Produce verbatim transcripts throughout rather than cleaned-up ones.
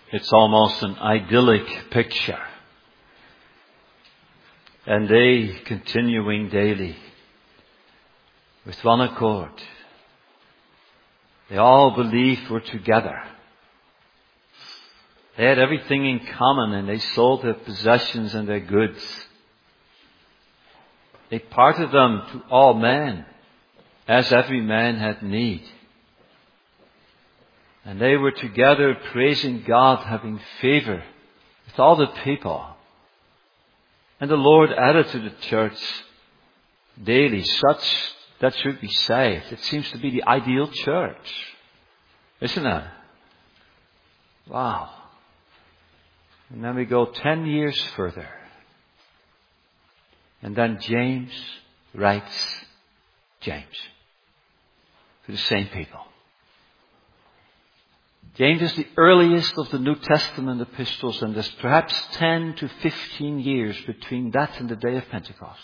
It's almost an idyllic picture. And they continuing daily with one accord. They all believed were together. They had everything in common and they sold their possessions and their goods. They parted them to all men as every man had need. And they were together praising God, having favor with all the people. And the Lord added to the church daily such that should be saved. It seems to be the ideal church, isn't it? Wow. And then we go ten years further. And then James writes James to the same people. James is the earliest of the New Testament epistles, and there's perhaps ten to fifteen years between that and the day of Pentecost.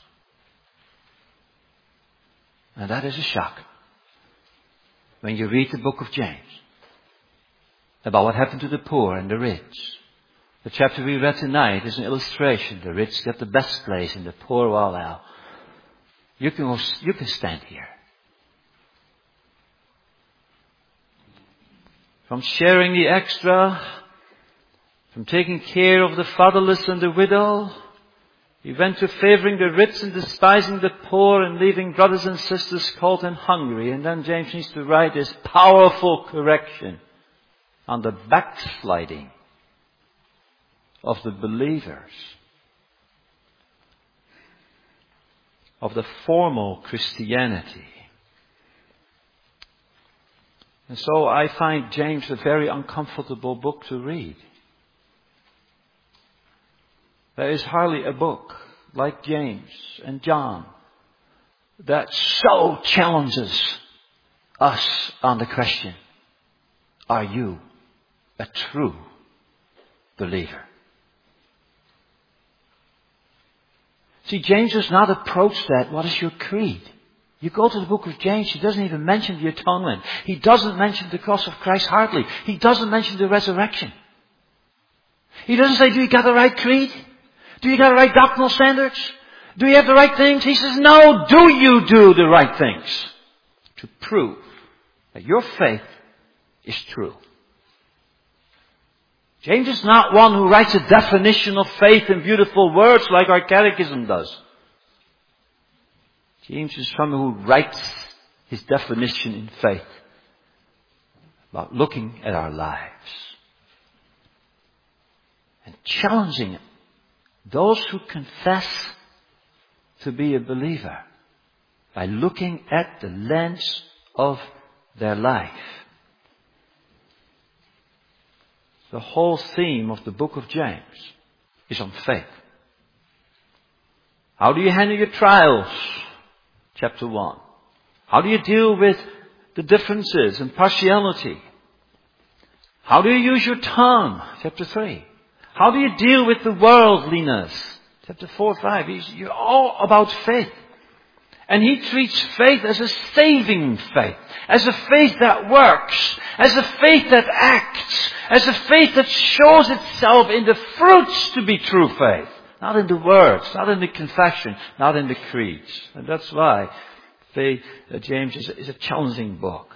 And that is a shock when you read the book of James about what happened to the poor and the rich. The chapter we read tonight is an illustration. The rich get the best place and the poor, well now, you can, go, you can stand here. From sharing the extra, from taking care of the fatherless and the widow, he went to favoring the rich and despising the poor and leaving brothers and sisters cold and hungry. And then James needs to write this powerful correction on the backsliding of the believers, of the formal Christianity. And so I find James a very uncomfortable book to read. There is hardly a book like James and John that so challenges us on the question, are you a true believer? See, James does not approach that, what is your creed? You go to the book of James, he doesn't even mention the atonement. He doesn't mention the cross of Christ hardly. He doesn't mention the resurrection. He doesn't say, do you got the right creed? Do you got the right doctrinal standards? Do you have the right things? He says, no, do you do the right things? To prove that your faith is true. James is not one who writes a definition of faith in beautiful words like our catechism does. James is someone who writes his definition in faith about looking at our lives and challenging those who confess to be a believer by looking at the lens of their life. The whole theme of the book of James is on faith. How do you handle your trials? Chapter one. How do you deal with the differences and partiality? How do you use your tongue? Chapter three. How do you deal with the worldliness? Chapter four, five. He's, you're all about faith. And he treats faith as a saving faith, as a faith that works, as a faith that acts, as a faith that shows itself in the fruits to be true faith. Not in the words, not in the confession, not in the creeds. And that's why faith, uh, James is a, is a challenging book.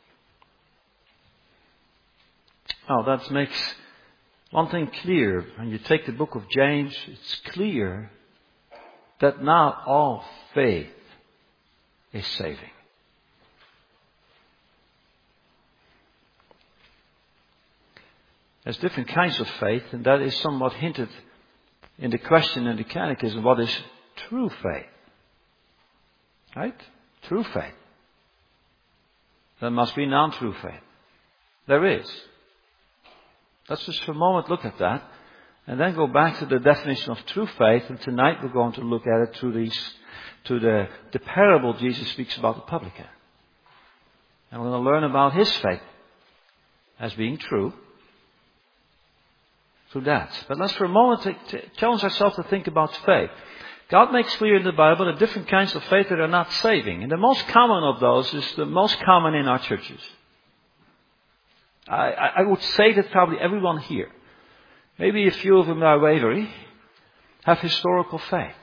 Now that makes one thing clear. When you take the book of James, it's clear that not all faith is saving. There's different kinds of faith, and that is somewhat hinted in the question in the catechism, what is true faith? Right? True faith. There must be non-true faith. There is. Let's just for a moment look at that, and then go back to the definition of true faith, and tonight we're going to look at it through these to the, the parable Jesus speaks about the publican. And we're going to learn about his faith as being true through that. But let's for a moment to, to challenge ourselves to think about faith. God makes clear in the Bible the different kinds of faith that are not saving. And the most common of those is the most common in our churches. I, I, I would say that probably everyone here Maybe a few of them are wavery, have historical faith.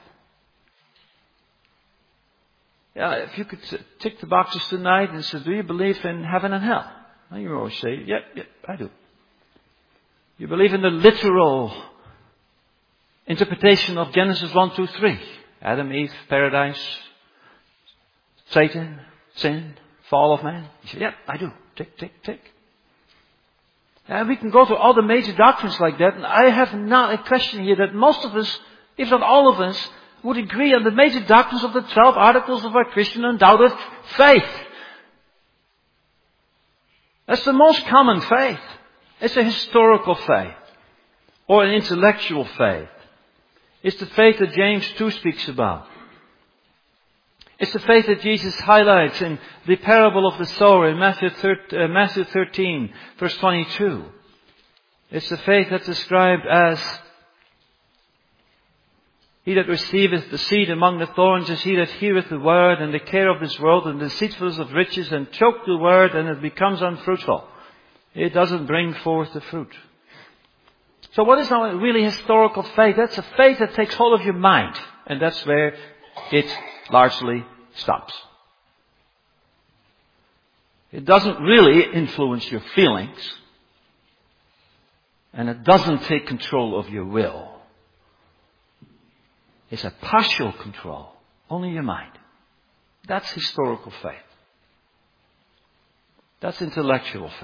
Yeah, if you could tick the boxes tonight and say, do you believe in heaven and hell? And you always say, yep, yep, I do. You believe in the literal interpretation of Genesis one, two, three. Adam, Eve, paradise, Satan, sin, fall of man. You say, yep, I do. Tick, tick, tick. And we can go to all the major doctrines like that. And I have not a question here that most of us, if not all of us, would agree on the major doctrines of the twelve articles of our Christian undoubted faith. That's the most common faith. It's a historical faith. Or an intellectual faith. It's the faith that James two speaks about. It's the faith that Jesus highlights in the parable of the sower in Matthew thirteen, verse twenty-two. It's the faith that's described as he that receiveth the seed among the thorns is he that heareth the word, and the care of this world and the deceitfulness of riches, and choke the word, and it becomes unfruitful. It doesn't bring forth the fruit. So what is now a really historical faith? That's a faith that takes hold of your mind. And that's where it largely stops. It doesn't really influence your feelings. And it doesn't take control of your will. It's a partial control. Only your mind. That's historical faith. That's intellectual faith.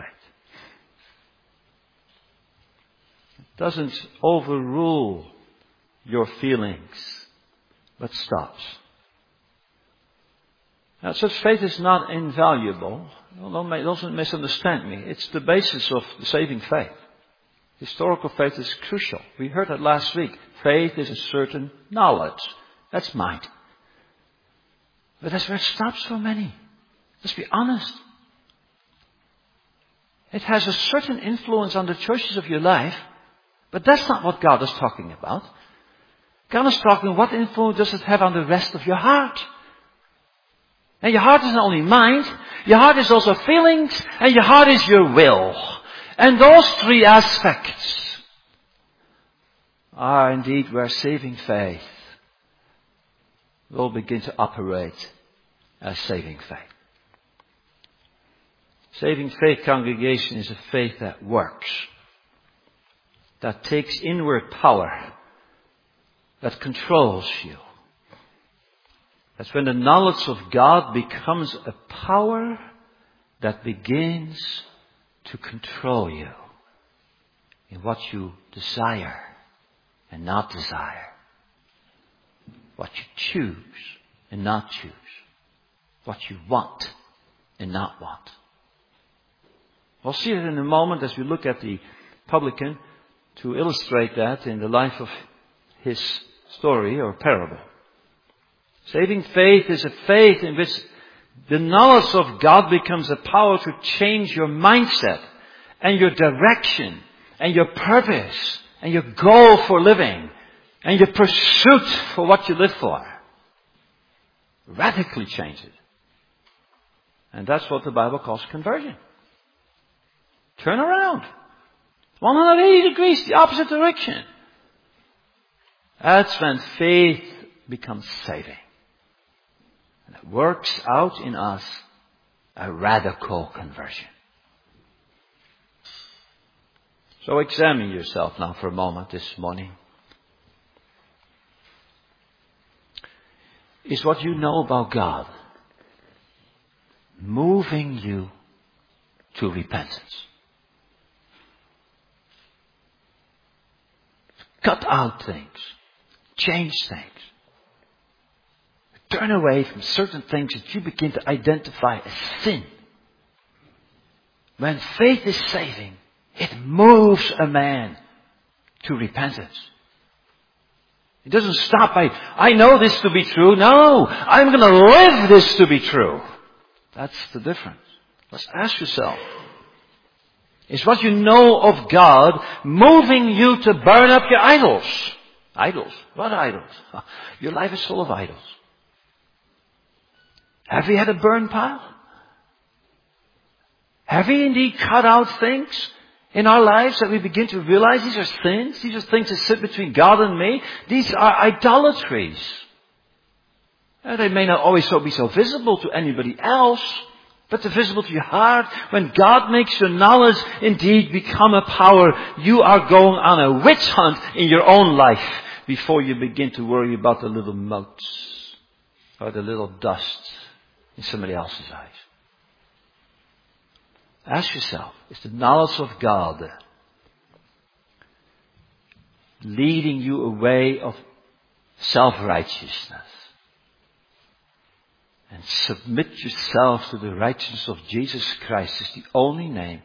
It doesn't overrule your feelings, but stops. Now, such faith is not invaluable. Don't, don't misunderstand me. It's the basis of the saving faith. Historical faith is crucial. We heard that last week. Faith is a certain knowledge. That's mind. But that's where it stops for many. Let's be honest. It has a certain influence on the choices of your life, but that's not what God is talking about. God is talking, what influence does it have on the rest of your heart? And your heart is not only mind, your heart is also feelings, and your heart is your will. And those three aspects are indeed where saving faith will begin to operate as saving faith. Saving faith, congregation, is a faith that works, that takes inward power, that controls you. That's when the knowledge of God becomes a power that begins to control you in what you desire and not desire. What you choose and not choose. What you want and not want. We'll see it in a moment as we look at the publican to illustrate that in the life of his story or parable. Saving faith is a faith in which the knowledge of God becomes a power to change your mindset and your direction and your purpose and your goal for living and your pursuit for what you live for. Radically change it. And that's what the Bible calls conversion. Turn around. one hundred eighty degrees, the opposite direction. That's when faith becomes saving. And it works out in us a radical conversion. So examine yourself now for a moment this morning. Is what you know about God moving you to repentance? Cut out things. Change things. Turn away from certain things that you begin to identify as sin. When faith is saving, it moves a man to repentance. It doesn't stop by, I know this to be true. No, I'm going to live this to be true. That's the difference. Let's ask yourself. Is what you know of God moving you to burn up your idols? Idols? What idols? Your life is full of idols. Have you had a burn pile? Have you indeed cut out things in our lives that we begin to realize these are sins. These are things that sit between God and me. These are idolatries. And they may not always so be so visible to anybody else, but they're visible to your heart. When God makes your knowledge indeed become a power, you are going on a witch hunt in your own life before you begin to worry about the little motes or the little dust in somebody else's eyes. Ask yourself, is the knowledge of God leading you away of self-righteousness? And submit yourself to the righteousness of Jesus Christ is the only name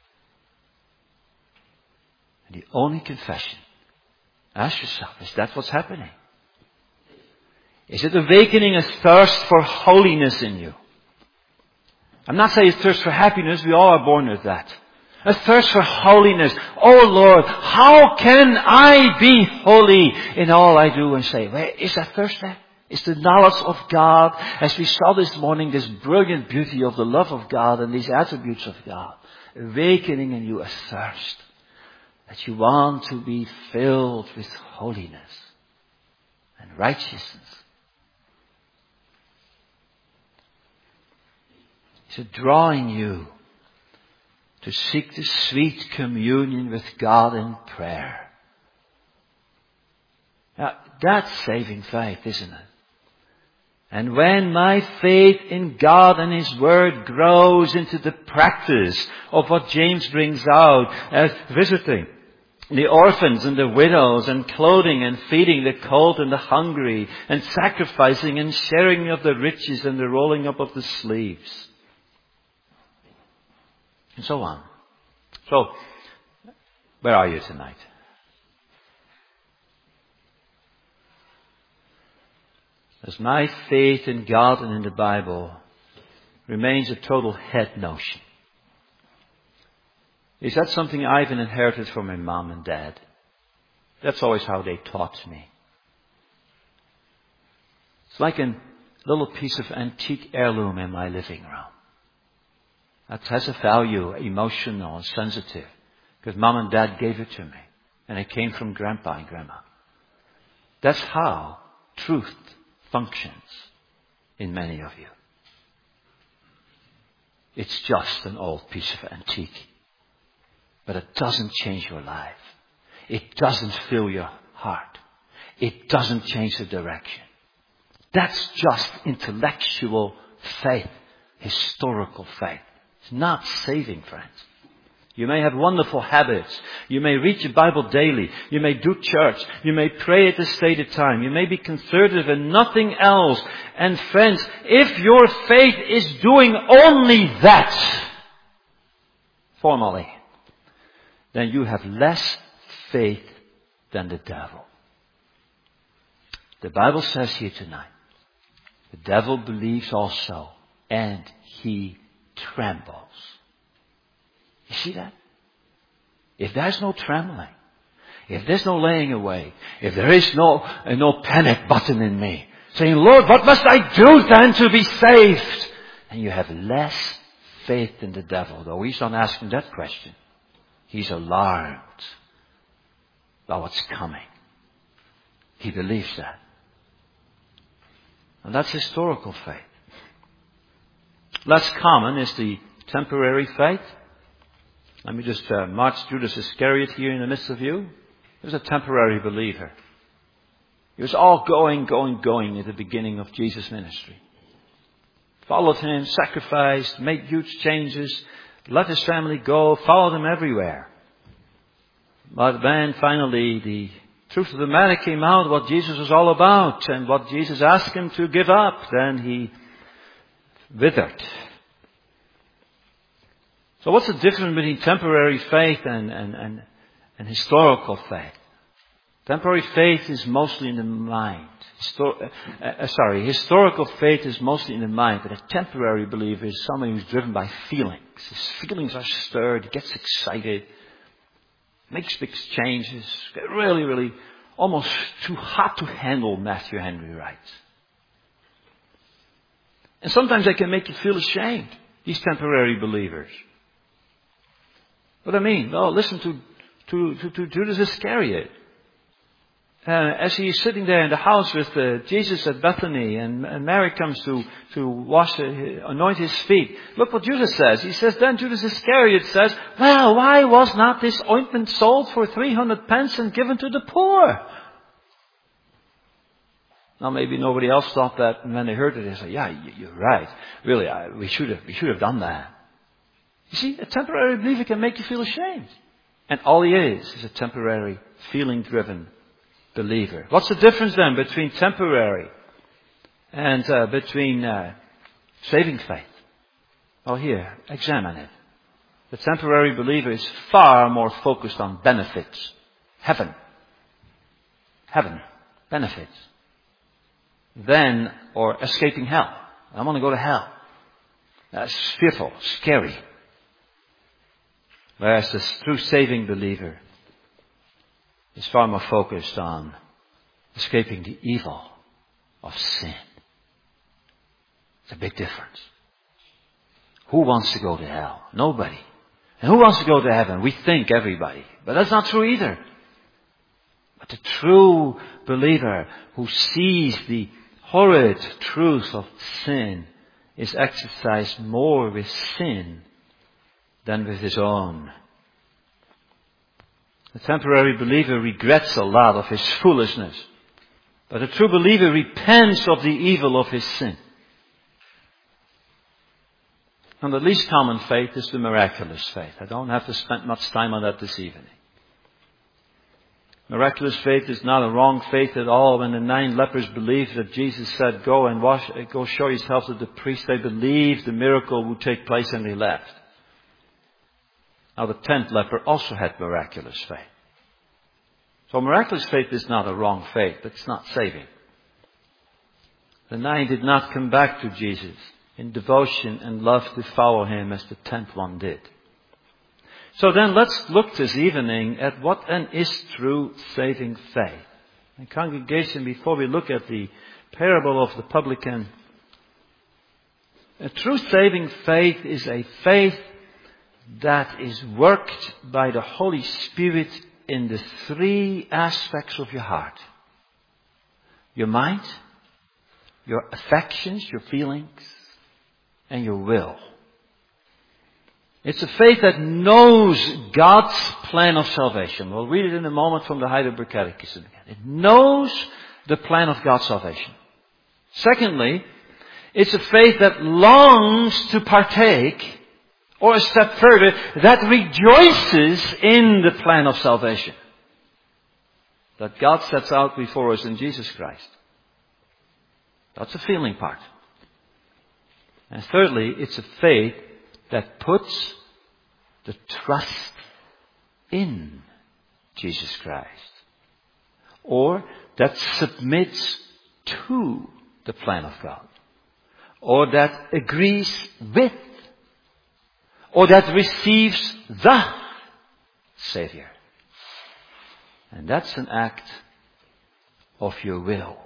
and the only confession. Ask yourself, is that what's happening? Is it awakening a thirst for holiness in you? I'm not saying a thirst for happiness. We all are born with that. A thirst for holiness. Oh Lord, how can I be holy in all I do and say? Where is that thirst there? Is the knowledge of God, as we saw this morning, this brilliant beauty of the love of God and these attributes of God, awakening in you a thirst that you want to be filled with holiness and righteousness. Is it drawing you to seek the sweet communion with God in prayer? Now, that's saving faith, isn't it? And when my faith in God and His Word grows into the practice of what James brings out as visiting the orphans and the widows and clothing and feeding the cold and the hungry and sacrificing and sharing of the riches and the rolling up of the sleeves. And so on. So, where are you tonight? As my faith in God and in the Bible remains a total head notion. Is that something I've inherited from my mom and dad? That's always how they taught me. It's like a little piece of antique heirloom in my living room. That has a value, emotional and sensitive, because mom and dad gave it to me. And it came from grandpa and grandma. That's how truth functions in many of you. It's just an old piece of antique. But it doesn't change your life. It doesn't fill your heart. It doesn't change the direction. That's just intellectual faith, historical faith. It's not saving, friends. You may have wonderful habits. You may read your Bible daily. You may do church. You may pray at the stated time. You may be conservative and nothing else. And friends, if your faith is doing only that, formally, then you have less faith than the devil. The Bible says here tonight, the devil believes also, and he trembles. You see that? If there's no trembling, if there's no laying away, if there is no, uh, no panic button in me, saying, Lord, what must I do then to be saved? And you have less faith than the devil, though he's not asking that question. He's alarmed by what's coming. He believes that. And that's historical faith. Less common is the temporary faith. Let me just uh, march Judas Iscariot here in the midst of you. He was a temporary believer. He was all going, going, going at the beginning of Jesus' ministry. Followed him, sacrificed, made huge changes, let his family go, followed him everywhere. But then finally the truth of the matter came out, what Jesus was all about, and what Jesus asked him to give up. Then he withered. So what's the difference between temporary faith and, and, and, and historical faith? Temporary faith is mostly in the mind. Histor- uh, sorry, historical faith is mostly in the mind, but a temporary believer is someone who's driven by feelings. His feelings are stirred, he gets excited, makes big changes, get really, really almost too hot to handle, Matthew Henry writes. And sometimes they can make you feel ashamed, these temporary believers. What do I mean? Well, listen to, to, to, to Judas Iscariot. Uh, as he is sitting there in the house with uh, Jesus at Bethany, and, and Mary comes to, to wash, uh, anoint his feet. Look what Judas says. He says, then Judas Iscariot says, well, why was not this ointment sold for three hundred pence and given to the poor? Now maybe nobody else thought that, and when they heard it, they said, yeah, you're right. Really, I, we should have, we should have done that. You see, a temporary believer can make you feel ashamed. And all he is, is a temporary, feeling-driven believer. What's the difference then between temporary and uh, between uh, saving faith? Well, here, examine it. The temporary believer is far more focused on benefits. Heaven. Heaven. Benefits. Than, or escaping hell. I want to go to hell. That's fearful, scary. Whereas the true saving believer is far more focused on escaping the evil of sin. It's a big difference. Who wants to go to hell? Nobody. And who wants to go to heaven? We think everybody. But that's not true either. But the true believer who sees the horrid truth of sin is exercised more with sin than with his own. The temporary believer regrets a lot of his foolishness. But the true believer repents of the evil of his sin. And the least common faith is the miraculous faith. I don't have to spend much time on that this evening. Miraculous faith is not a wrong faith at all. When the nine lepers believed that Jesus said, go and wash, go show yourself to the priest, they believed the miracle would take place and they left. Now the tenth leper also had miraculous faith. So miraculous faith is not a wrong faith. It's not saving. The nine did not come back to Jesus in devotion and love to follow him as the tenth one did. So then let's look this evening at what then is true saving faith. And congregation, before we look at the parable of the publican, a true saving faith is a faith that is worked by the Holy Spirit in the three aspects of your heart. Your mind, your affections, your feelings, and your will. It's a faith that knows God's plan of salvation. We'll read it in a moment from the Heidelberg Catechism. It knows the plan of God's salvation. Secondly, it's a faith that longs to partake, or a step further, that rejoices in the plan of salvation that God sets out before us in Jesus Christ. That's the feeling part. And thirdly, it's a faith that puts the trust in Jesus Christ. Or that submits to the plan of God. Or that agrees with. Or that receives the Savior. And that's an act of your will.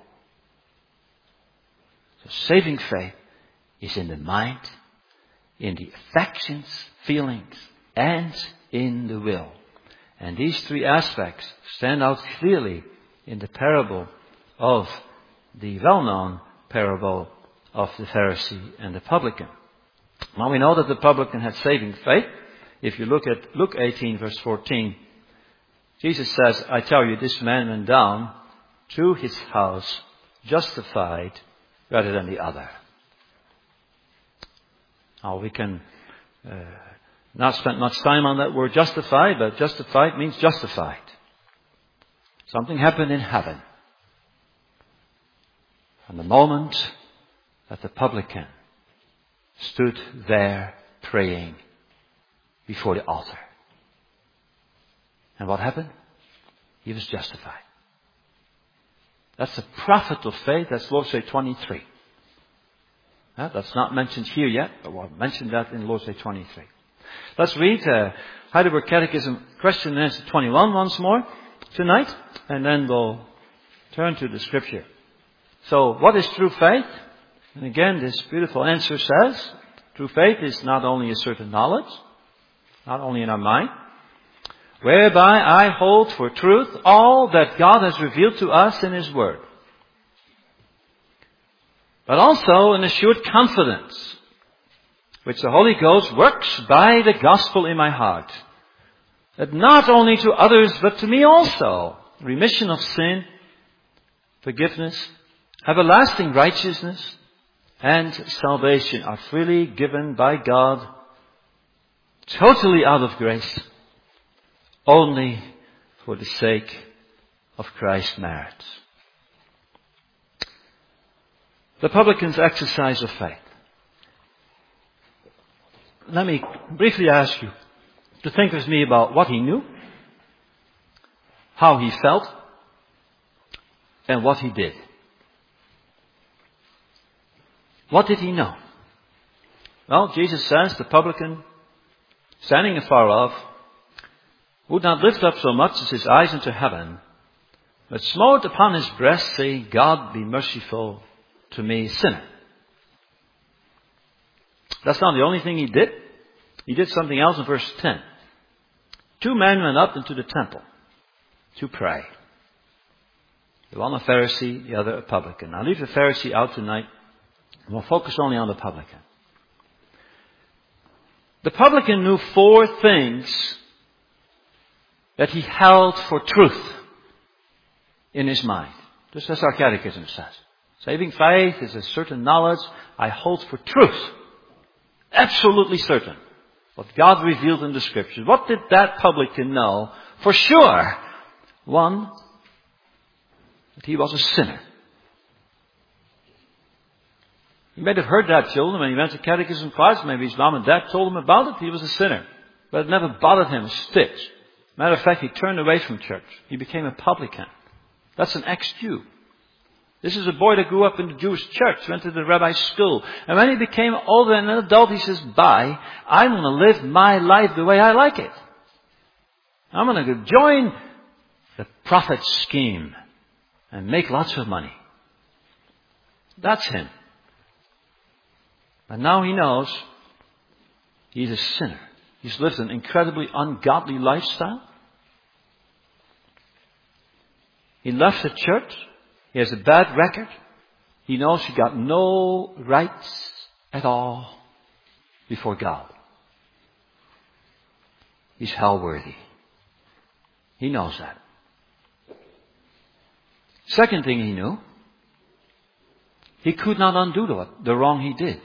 So saving faith is in the mind, in the affections, feelings, and in the will. And these three aspects stand out clearly in the parable of the well-known parable of the Pharisee and the publican. Now we know that the publican had saving faith. If you look at Luke eighteen verse fourteen, Jesus says, I tell you, this man went down to his house justified rather than the other. Now we can uh, not spend much time on that word justified, but justified means justified. Something happened in heaven. From the moment that the publican stood there praying before the altar. And what happened? He was justified. That's the prophet of faith. That's Lord's Day twenty-three. Uh, that's not mentioned here yet, but we'll mention that in Lord's Day twenty-three. Let's read uh, Heidelberg Catechism question and answer twenty-one once more tonight, and then we'll turn to the scripture. So, what is true faith? And again, this beautiful answer says, true faith is not only a certain knowledge, not only in our mind, whereby I hold for truth all that God has revealed to us in His Word. But also an assured confidence, which the Holy Ghost works by the gospel in my heart, that not only to others but to me also, remission of sin, forgiveness, everlasting righteousness, and salvation are freely given by God, totally out of grace, only for the sake of Christ's merits. The publican's exercise of faith. Let me briefly ask you to think with me about what he knew, how he felt, and what he did. What did he know? Well, Jesus says the publican, standing afar off, would not lift up so much as his eyes into heaven, but smote upon his breast, saying, God be merciful to me, sinner. That's not the only thing he did. He did something else in verse ten. Two men went up into the temple to pray. The one a Pharisee, the other a publican. I'll leave the Pharisee out tonight. We'll focus only on the publican. The publican knew four things that he held for truth in his mind. Just as our catechism says. Saving faith is a certain knowledge I hold for truth. Absolutely certain. What God revealed in the Scriptures. What did that publican know? For sure. One, that he was a sinner. He might have heard that, children, when he went to catechism class. Maybe his mom and dad told him about it. He was a sinner. But it never bothered him a stitch. Matter of fact, he turned away from church. He became a publican. That's an ex-Jew. This is a boy that grew up in the Jewish church, went to the rabbi's school. And when he became older and an adult, he says, bye, I'm going to live my life the way I like it. I'm going to go join the prophet's scheme and make lots of money. That's him. And now he knows he's a sinner. He's lived an incredibly ungodly lifestyle. He left the church. He has a bad record. He knows he got no rights at all before God. He's hell worthy. He knows that. Second thing he knew, he could not undo the, the wrong he did.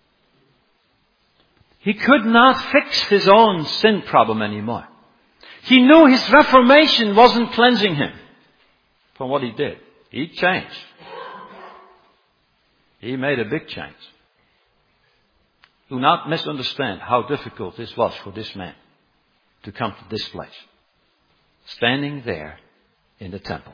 He could not fix his own sin problem anymore. He knew his reformation wasn't cleansing him from what he did. He changed. He made a big change. Do not misunderstand how difficult this was for this man to come to this place. Standing there in the temple.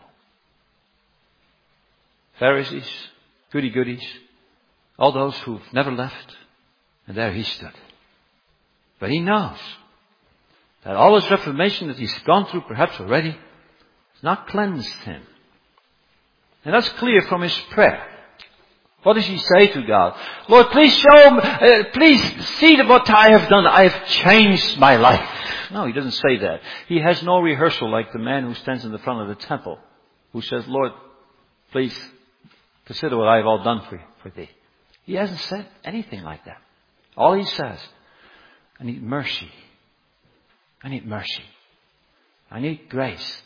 Pharisees, goody-goodies, all those who've never left, and there he stood. But he knows that all his reformation that he's gone through perhaps already has not cleansed him. And that's clear from his prayer. What does he say to God? Lord, please show me, uh, please see what I have done. I have changed my life. No, he doesn't say that. He has no rehearsal like the man who stands in the front of the temple, who says, Lord, please consider what I have all done for, for thee. He hasn't said anything like that. All he says, I need mercy. I need mercy. I need grace.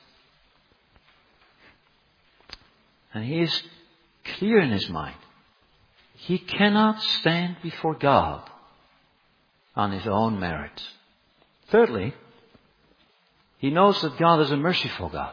And he is clear in his mind. He cannot stand before God on his own merits. Thirdly, he knows that God is a merciful God.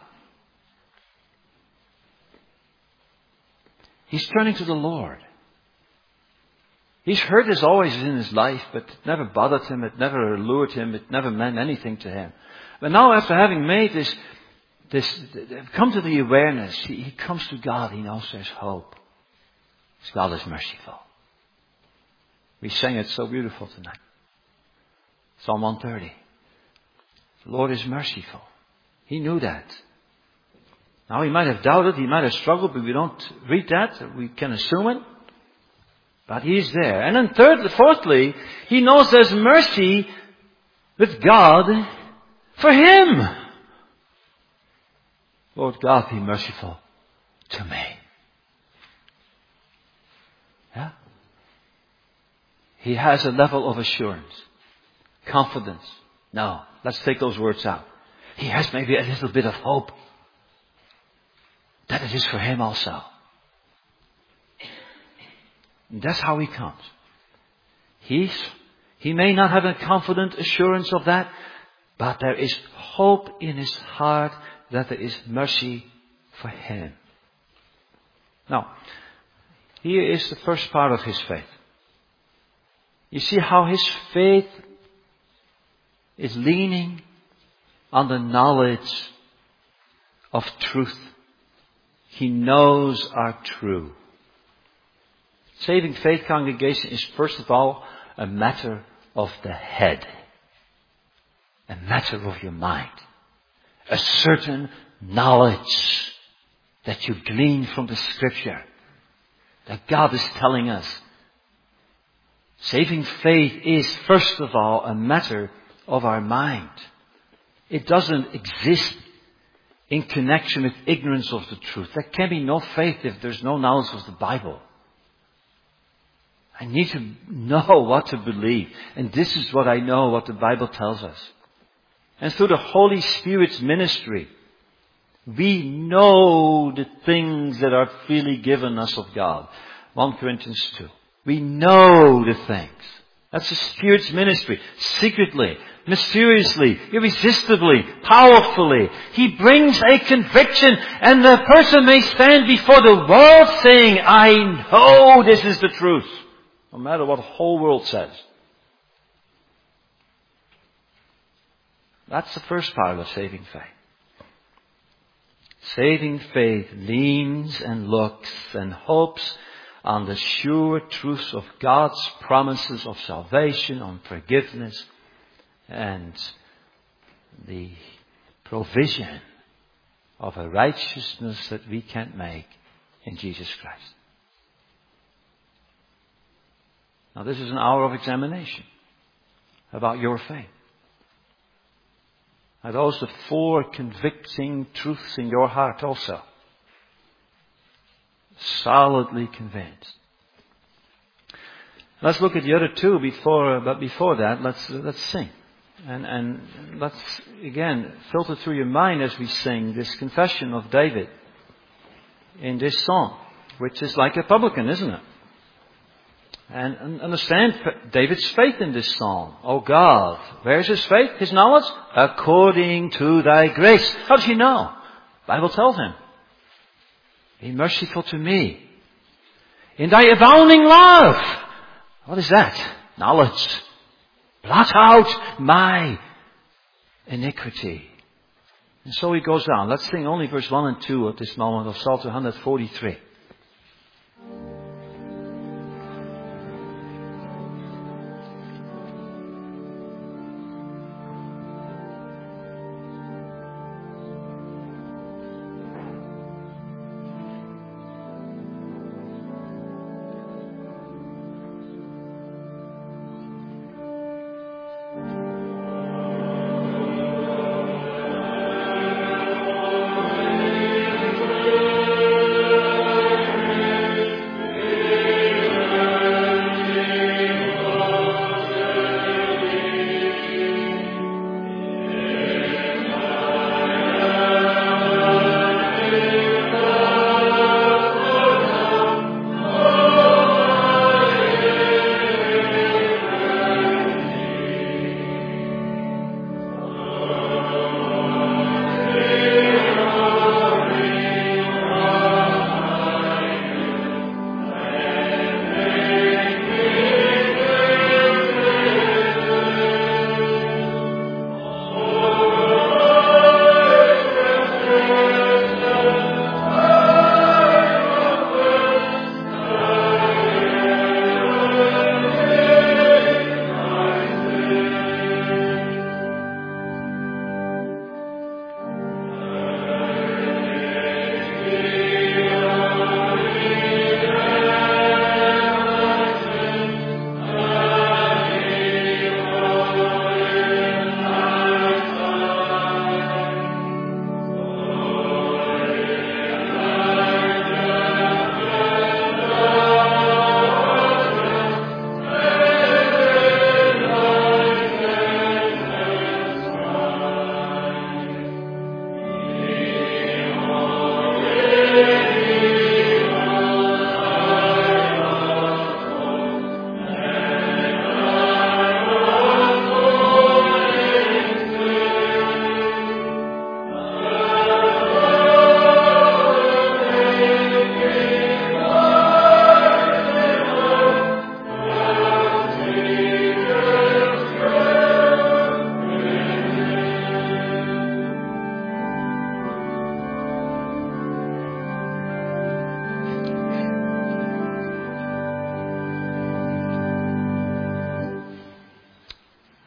He's turning to the Lord. He's heard this always in his life, but it never bothered him, it never allured him, it never meant anything to him. But now after having made this, this come to the awareness, he, he comes to God, he knows there's hope. God is merciful. We sang it so beautiful tonight. Psalm one thirty. The Lord is merciful. He knew that. Now he might have doubted, he might have struggled, but we don't read that. We can assume it. But he's there. And then thirdly, fourthly, he knows there's mercy with God For Him. Lord God, be merciful to me. Yeah? He has a level of assurance, confidence. No, let's take those words out. He has maybe a little bit of hope that it is for him also. And that's how he comes. He's, he may not have a confident assurance of that, but there is hope in his heart that there is mercy for him. Now, here is the first part of his faith. You see how his faith is leaning on the knowledge of truth. He knows are true. Saving faith, congregation, is first of all a matter of the head. A matter of your mind. A certain knowledge that you glean from the Scripture. That God is telling us. Saving faith is first of all a matter of our mind. It doesn't exist in connection with ignorance of the truth. There can be no faith if there's no knowledge of the Bible. I need to know what to believe. And this is what I know, what the Bible tells us. And through the Holy Spirit's ministry, we know the things that are freely given us of God. First Corinthians two. We know the things. That's the Spirit's ministry. Secretly, mysteriously, irresistibly, powerfully. He brings a conviction, and the person may stand before the world saying, I know this is the truth. No matter what the whole world says. That's the first part of saving faith. Saving faith leans and looks and hopes on the sure truths of God's promises of salvation, on forgiveness, and the provision of a righteousness that we can't make in Jesus Christ. Now this is an hour of examination about your faith. Are those the four convicting truths in your heart also? Solidly convinced. Let's look at the other two before, but before that, let's let's sing, and and let's again filter through your mind as we sing this confession of David in this song, which is like a publican, isn't it? And, and understand David's faith in this song. Oh God, where's his faith? His knowledge? According to thy grace. How does he know? The Bible tells him. Be merciful to me. In thy abounding love. What is that? Knowledge. Blot out my iniquity. And so he goes on. Let's sing only verse one and two at this moment of Psalm one forty-three.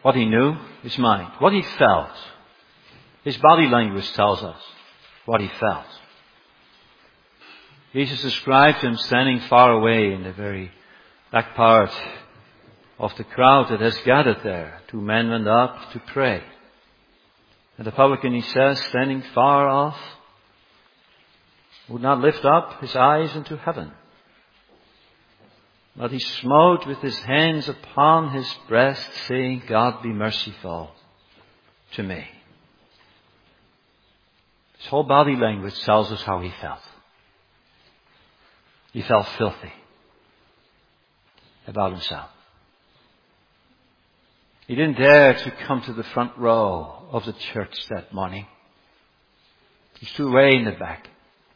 What he knew, his mind. What he felt. His body language tells us what he felt. Jesus described him standing far away in the very back part of the crowd that has gathered there. Two men went up to pray. And the publican, he says, standing far off, would not lift up his eyes into heaven. But he smote with his hands upon his breast, saying, God be merciful to me. His whole body language tells us how he felt. He felt filthy about himself. He didn't dare to come to the front row of the church that morning. He's too way in the back.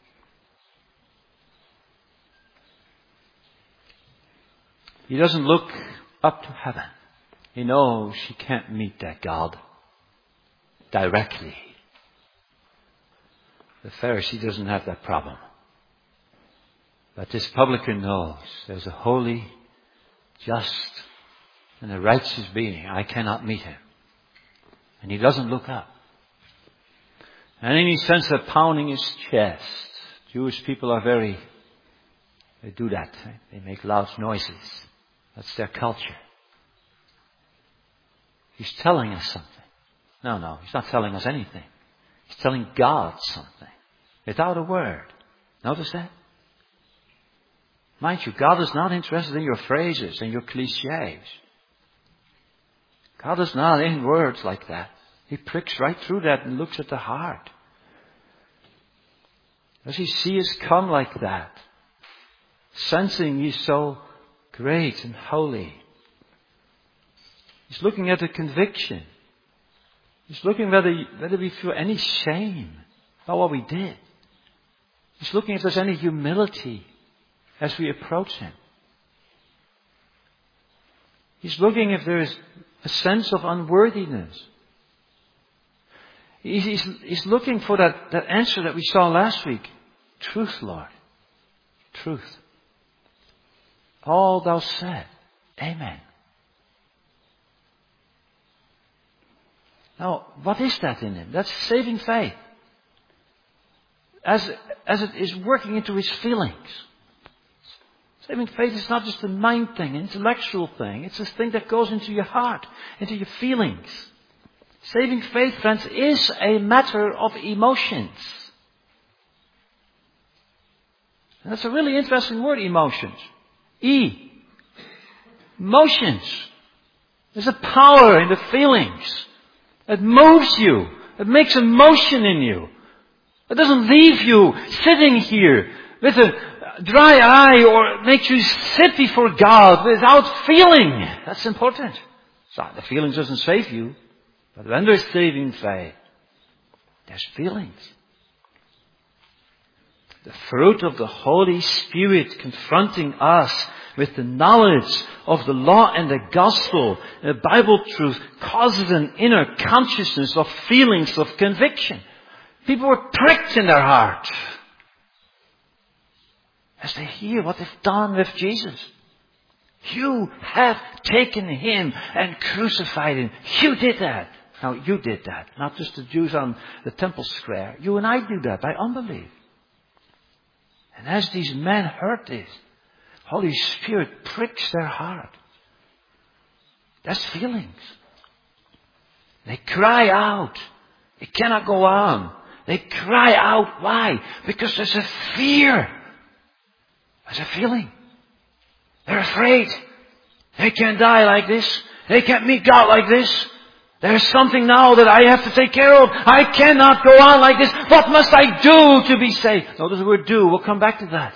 He doesn't look up to heaven. He knows he can't meet that God directly. The Pharisee doesn't have that problem. But this publican knows there's a holy, just, and a righteous being. I cannot meet him. And he doesn't look up. And then he senses a pounding his chest. Jewish people are very, they do that. They make loud noises. That's their culture. He's telling us something. No, no, he's not telling us anything. He's telling God something. Without a word. Notice that? Mind you, God is not interested in your phrases and your cliches. God is not in words like that. He pricks right through that and looks at the heart. Does he see us come like that? Sensing he's so great and holy. He's looking at the conviction. He's looking whether, whether we feel any shame about what we did. He's looking if there's any humility as we approach him. He's looking if there is a sense of unworthiness. He's, he's, he's looking for that, that answer that we saw last week. Truth, Lord. Truth. All thou said. Amen. Now, what is that in him? That's saving faith. As, as it is working into his feelings. Saving faith is not just a mind thing, an intellectual thing. It's a thing that goes into your heart, into your feelings. Saving faith, friends, is a matter of emotions. And that's a really interesting word, emotions. E. Emotions. There's a power in the feelings. It moves you. It makes a motion in you. It doesn't leave you sitting here with a dry eye or makes you sit before God without feeling. That's important. So the feelings doesn't save you. But when there's saving faith, there's feelings. The fruit of the Holy Spirit confronting us with the knowledge of the law and the gospel, the Bible truth, causes an inner consciousness of feelings of conviction. People were pricked in their heart as they hear what they've done with Jesus. You have taken him and crucified him. You did that. Now, you did that. Not just the Jews on the temple square. You and I do that by unbelief. And as these men heard this, Holy Spirit pricks their heart. That's feelings. They cry out. It cannot go on. They cry out. Why? Because there's a fear. There's a feeling. They're afraid. They can't die like this. They can't meet God like this. There's something now that I have to take care of. I cannot go on like this. What must I do to be saved? Notice the word do. We'll come back to that.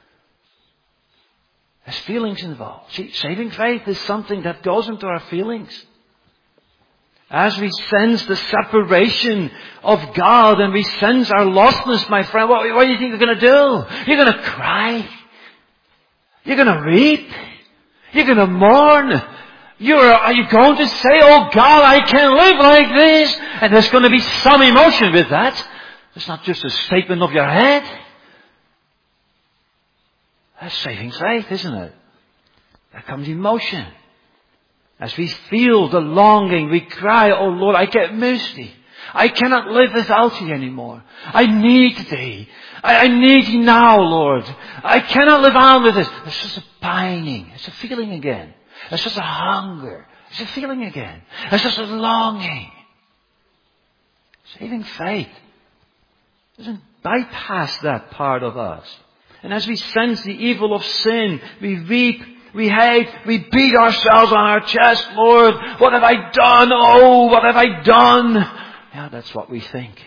There's feelings involved. See, saving faith is something that goes into our feelings. As we sense the separation of God and we sense our lostness, my friend, what, what do you think you're going to do? You're going to cry. You're going to weep. You're going to mourn. You're, are you going to say, oh God, I can't live like this? And there's going to be some emotion with that. It's not just a statement of your head. That's saving faith, isn't it? There comes emotion. As we feel the longing, we cry, "Oh Lord, I get mercy. I cannot live without Thee anymore. I need Thee. I, I need Thee now, Lord. I cannot live on with this." It's just a pining. It's a feeling again. It's just a hunger. It's a feeling again. It's just a longing. Saving faith doesn't bypass that part of us. And as we sense the evil of sin, we weep, we hate, we beat ourselves on our chest. "Lord, what have I done? Oh, what have I done?" Yeah, that's what we think.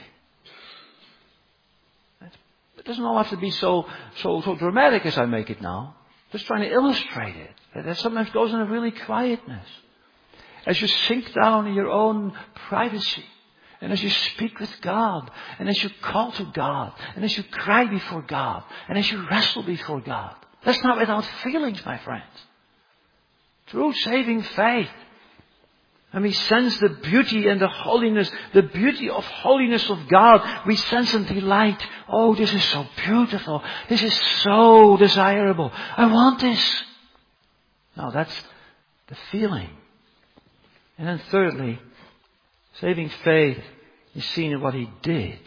It doesn't all have to be so, so, so dramatic as I make it now. Just trying to illustrate it. That sometimes goes in a really quietness. As you sink down in your own privacy. And as you speak with God. And as you call to God. And as you cry before God. And as you wrestle before God. That's not without feelings, my friends. True saving faith. And we sense the beauty and the holiness, the beauty of holiness of God. We sense and delight. "Oh, this is so beautiful. This is so desirable. I want this." Now that's the feeling. And then thirdly, saving faith is seen in what He did.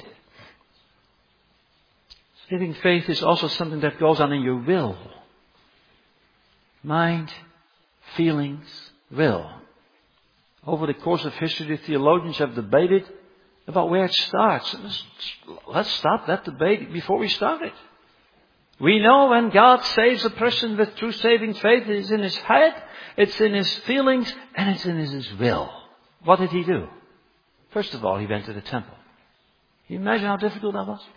Saving faith is also something that goes on in your will. Mind, feelings, will. Over the course of history, the theologians have debated about where it starts. Let's, let's stop that debate before we start it. We know when God saves a person with true saving faith, it is in his head, it's in his feelings, and it's in his will. What did He do? First of all, He went to the temple. Can you imagine how difficult that was?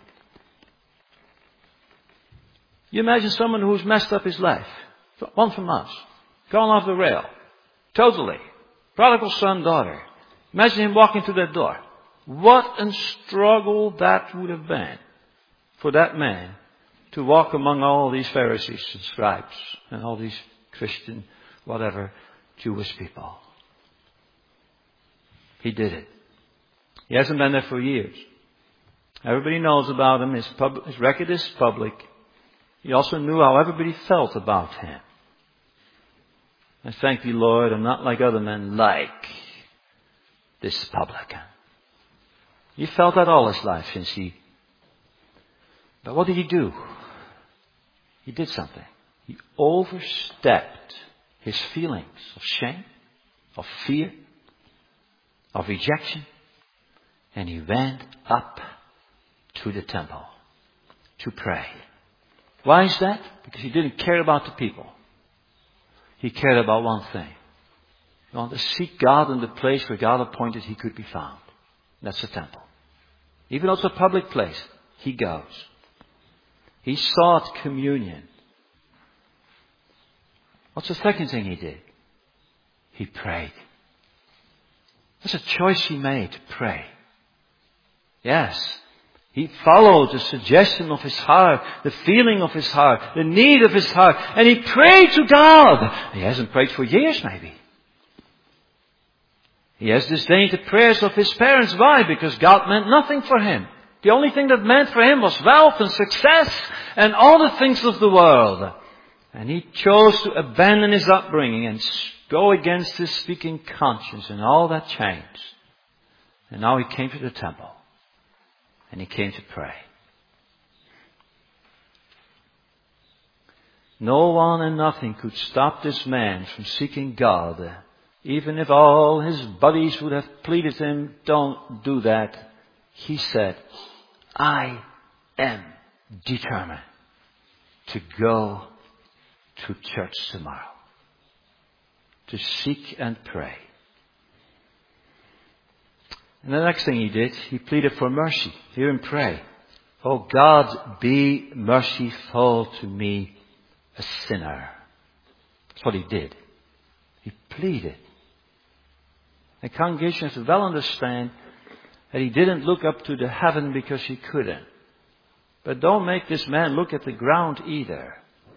You imagine someone who's messed up his life. One from us. Gone off the rail. Totally. Prodigal son, daughter. Imagine him walking through that door. What a struggle that would have been for that man to walk among all these Pharisees and scribes and all these Christian, whatever, Jewish people. He did it. He hasn't been there for years. Everybody knows about him. His, pub- his record is public. He also knew how everybody felt about him. I thank Thee, Lord, I'm not like other men, like this publican. He felt that all his life since he... But what did he do? He did something. He overstepped his feelings of shame, of fear, of rejection, and he went up to the temple to pray. Why is that? Because he didn't care about the people. He cared about one thing. He wanted to seek God in the place where God appointed He could be found. That's the temple. Even though it's a public place, he goes. He sought communion. What's the second thing he did? He prayed. That's a choice he made, to pray. Yes. He followed the suggestion of his heart, the feeling of his heart, the need of his heart, and he prayed to God. He hasn't prayed for years, maybe. He has disdained the prayers of his parents. Why? Because God meant nothing for him. The only thing that meant for him was wealth and success and all the things of the world. And he chose to abandon his upbringing and go against his speaking conscience, and all that changed. And now he came to the temple. And he came to pray. No one and nothing could stop this man from seeking God. Even if all his buddies would have pleaded him, don't do that. He said, I am determined to go to church tomorrow. To seek and pray. And the next thing he did, he pleaded for mercy. Hear him pray. Oh God, be merciful to me, a sinner. That's what he did. He pleaded. The congregation has to well understand that he didn't look up to the heaven because he couldn't. But don't make this man look at the ground either.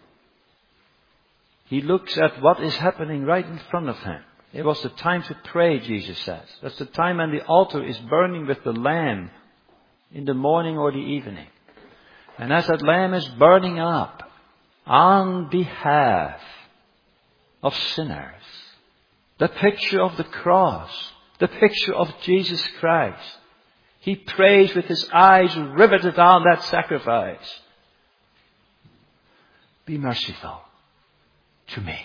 He looks at what is happening right in front of him. It was the time to pray, Jesus says. That's the time when the altar is burning with the lamb in the morning or the evening. And as that lamb is burning up on behalf of sinners, The picture of the cross. The picture of Jesus Christ. He prays with his eyes riveted on that sacrifice. Be merciful to me.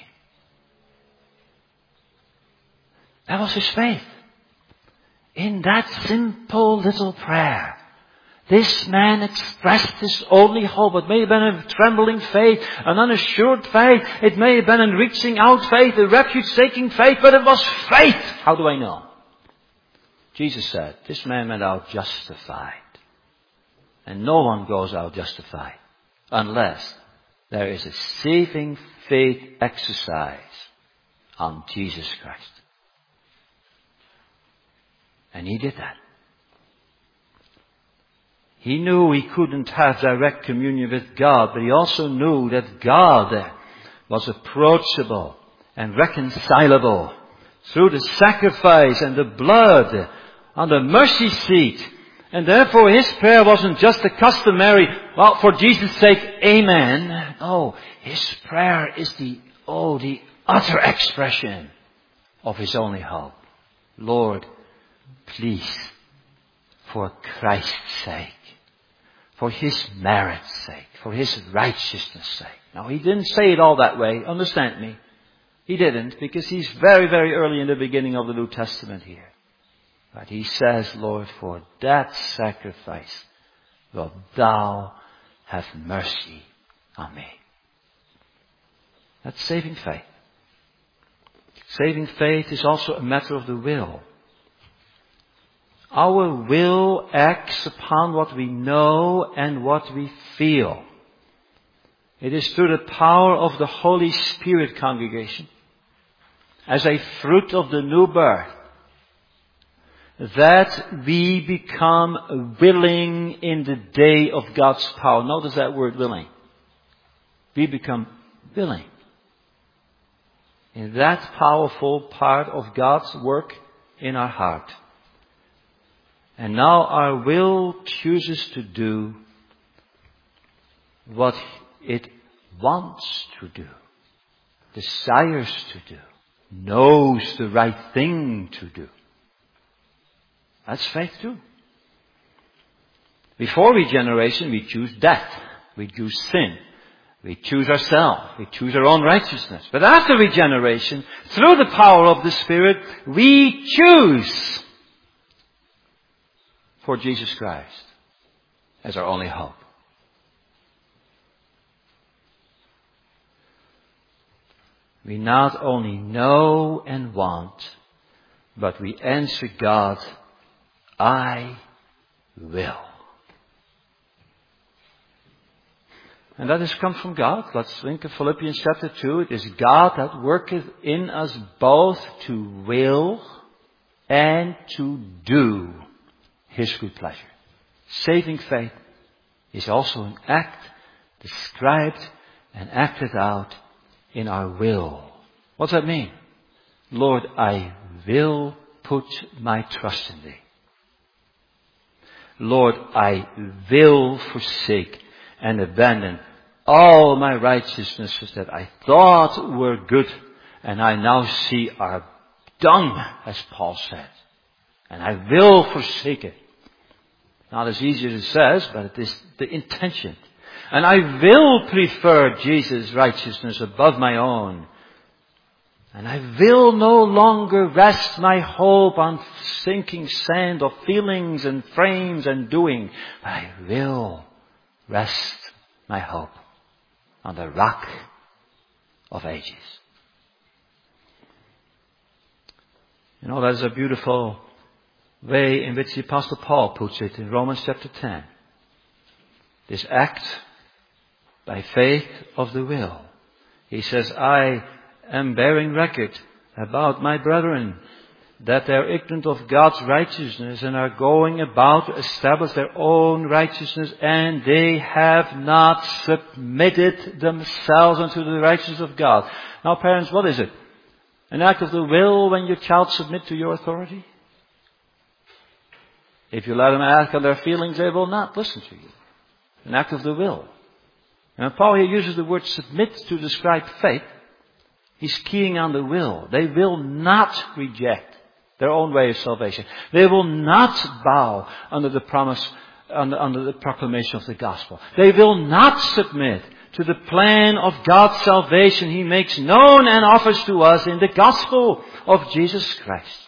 That was his faith. In that simple little prayer, this man expressed his only hope. It may have been a trembling faith, an unassured faith. It may have been a reaching out faith, a refuge-seeking faith, but it was faith. How do I know? Jesus said, this man went out justified. And no one goes out justified unless there is a saving faith exercise on Jesus Christ. And he did that. He knew he couldn't have direct communion with God, but he also knew that God was approachable and reconcilable through the sacrifice and the blood on the mercy seat. And therefore his prayer wasn't just a customary, well, for Jesus' sake, amen. No, his prayer is the, oh, the utter expression of his only hope. Lord, please, for Christ's sake, for his merit's sake, for his righteousness' sake. Now, he didn't say it all that way, understand me. He didn't, because he's very, very early in the beginning of the New Testament here. But he says, Lord, for that sacrifice, wilt thou have mercy on me. That's saving faith. Saving faith is also a matter of the will. Our will acts upon what we know and what we feel. It is through the power of the Holy Spirit, congregation, as a fruit of the new birth, that we become willing in the day of God's power. Notice that word, willing. We become willing in that powerful part of God's work in our heart. And now our will chooses to do what it wants to do, desires to do, knows the right thing to do. That's faith too. Before regeneration, we choose death. We choose sin. We choose ourselves. We choose our own righteousness. But after regeneration, through the power of the Spirit, we choose for Jesus Christ as our only hope. We not only know and want, but we answer God, I will. And that has come from God. Let's think of Philippians chapter two. It is God that worketh in us both to will and to do His good pleasure. Saving faith is also an act described and acted out in our will. What's that mean? Lord, I will put my trust in Thee. Lord, I will forsake and abandon all my righteousnesses that I thought were good and I now see are dung, as Paul said. And I will forsake it. Not as easy as it says, but it is the intention. And I will prefer Jesus' righteousness above my own. And I will no longer rest my hope on sinking sand of feelings and frames and doing. But I will rest my hope on the rock of ages. You know, that is a beautiful way in which the Apostle Paul puts it in Romans chapter ten. This act by faith of the will. He says, I am bearing record about my brethren, that they are ignorant of God's righteousness and are going about to establish their own righteousness, and they have not submitted themselves unto the righteousness of God. Now, parents, what is it? An act of the will when your child submit to your authority? If you let them act on their feelings, they will not listen to you. An act of the will. And Paul here uses the word submit to describe faith. He's keying on the will. They will not reject their own way of salvation. They will not bow under the promise, under, under the proclamation of the gospel. They will not submit to the plan of God's salvation He makes known and offers to us in the gospel of Jesus Christ.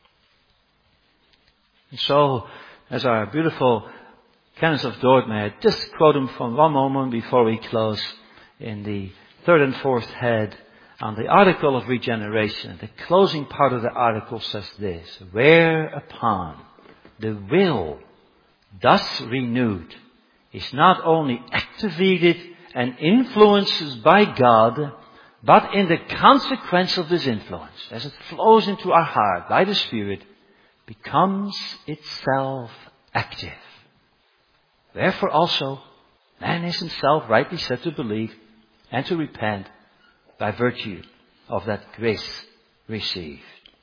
And so, as our beautiful Kenneth of Dort may I just quote him from one moment before we close in the third and fourth head on the article of regeneration. The closing part of the article says this: whereupon the will thus renewed is not only activated and influenced by God, but in the consequence of this influence, as it flows into our heart by the Spirit, becomes itself active. Therefore also, man is himself rightly said to believe and to repent by virtue of that grace received.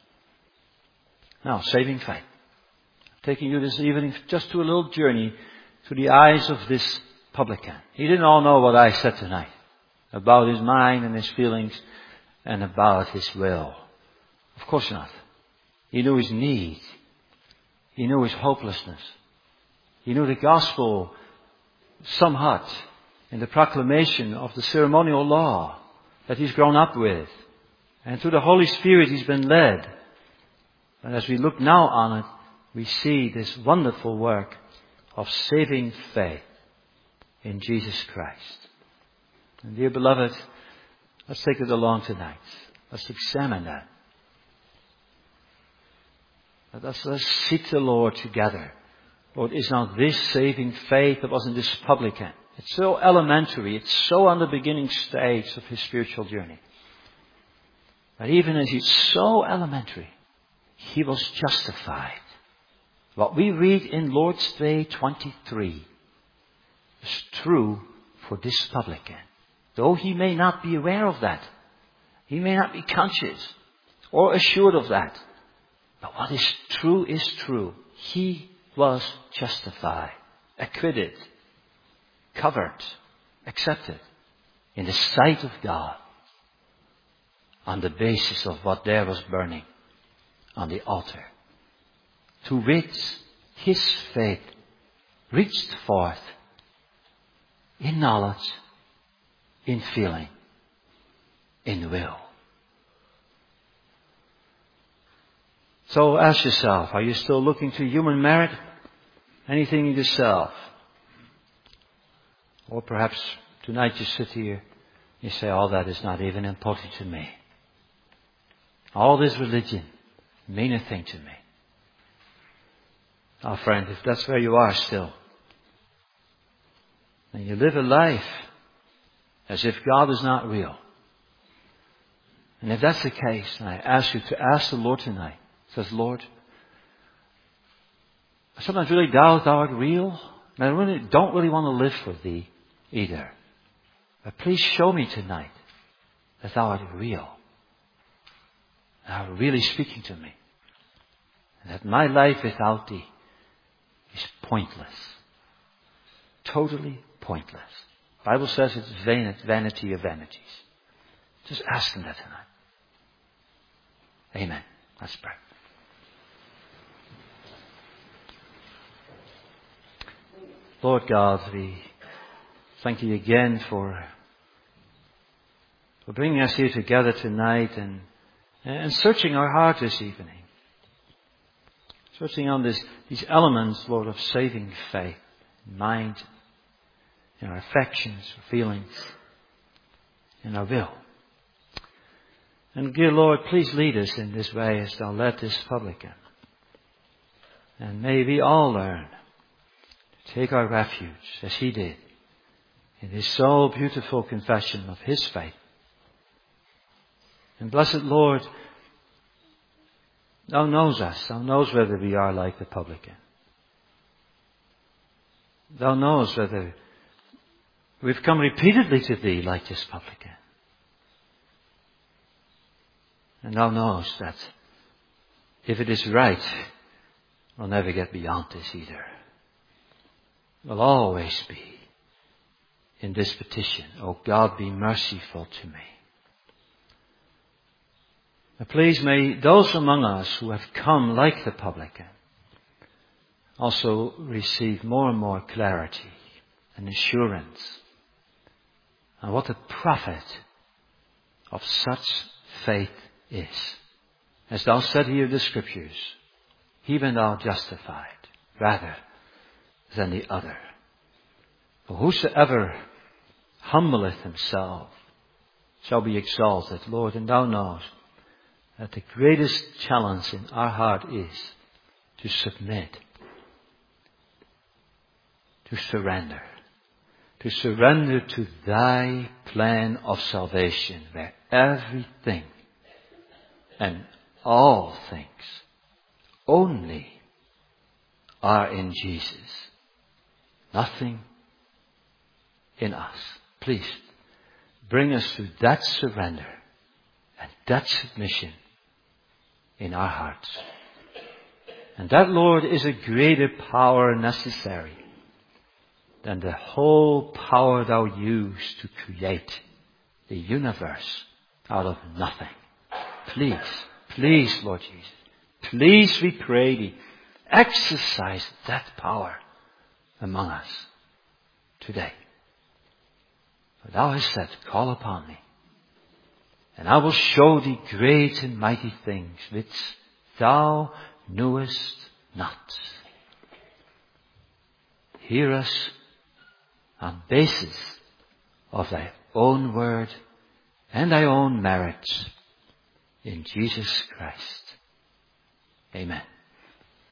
Now, saving faith. Taking you this evening just to a little journey through the eyes of this publican. He didn't all know what I said tonight about his mind and his feelings and about his will. Of course not. He knew his need. He knew his hopelessness. He knew the gospel somewhat in the proclamation of the ceremonial law that he's grown up with. And through the Holy Spirit he's been led. And as we look now on it, we see this wonderful work of saving faith in Jesus Christ. And dear beloved, let's take it along tonight. Let's examine that. Let's, let's seek the Lord together. Lord, is not this saving faith that was in this publican? It's so elementary. It's so on the beginning stage of his spiritual journey. But even as it's so elementary, he was justified. What we read in Lord's Day twenty-three is true for this publican. Though he may not be aware of that. He may not be conscious or assured of that. But what is true is true. He was justified, acquitted, covered, accepted in the sight of God on the basis of what there was burning on the altar, to which his faith reached forth in knowledge, in feeling, in will. So ask yourself, are you still looking to human merit? Anything in yourself? Or perhaps tonight you sit here, you say, all that is not even important to me. All this religion mean a thing to me. Now friend, if that's where you are still, and you live a life as if God is not real, and if that's the case, and I ask you to ask the Lord tonight, says, Lord, I sometimes really doubt thou art real, and I really don't really want to live for thee either. But please show me tonight that thou art real. Thou art really speaking to me. And that my life without thee is pointless. Totally pointless. The Bible says it's vain, vanity of vanities. Just ask him that tonight. Amen. Let's pray. Lord God, we thank you again for, for bringing us here together tonight and, and searching our heart this evening. Searching on this, these elements, Lord, of saving faith, mind, in our affections, our feelings, in our will. And dear Lord, please lead us in this way as thou led this publican. And may we all learn to take our refuge, as he did, in his so beautiful confession of his faith. And blessed Lord, thou knows us. Thou knows whether we are like the publican. Thou knows whether we've come repeatedly to thee like this publican. And thou knowest that if it is right, we'll never get beyond this either. We'll always be in this petition, O God, be merciful to me. And please may those among us who have come like the publican also receive more and more clarity and assurance on what the profit of such faith is. As thou said here in the Scriptures, he been thou justified rather than the other. For whosoever humbleth himself shall be exalted. Lord, and thou knowest that the greatest challenge in our heart is to submit, to surrender, to surrender to thy plan of salvation, where everything and all things only are in Jesus. Nothing in us. Please bring us to that surrender and that submission in our hearts. And that, Lord, is a greater power necessary than the whole power thou used to create the universe out of nothing. Please, please, Lord Jesus, please, we pray thee, exercise that power among us today. For thou hast said, call upon me, and I will show thee great and mighty things which thou knewest not. Hear us on basis of thy own word and thy own merits in Jesus Christ. Amen.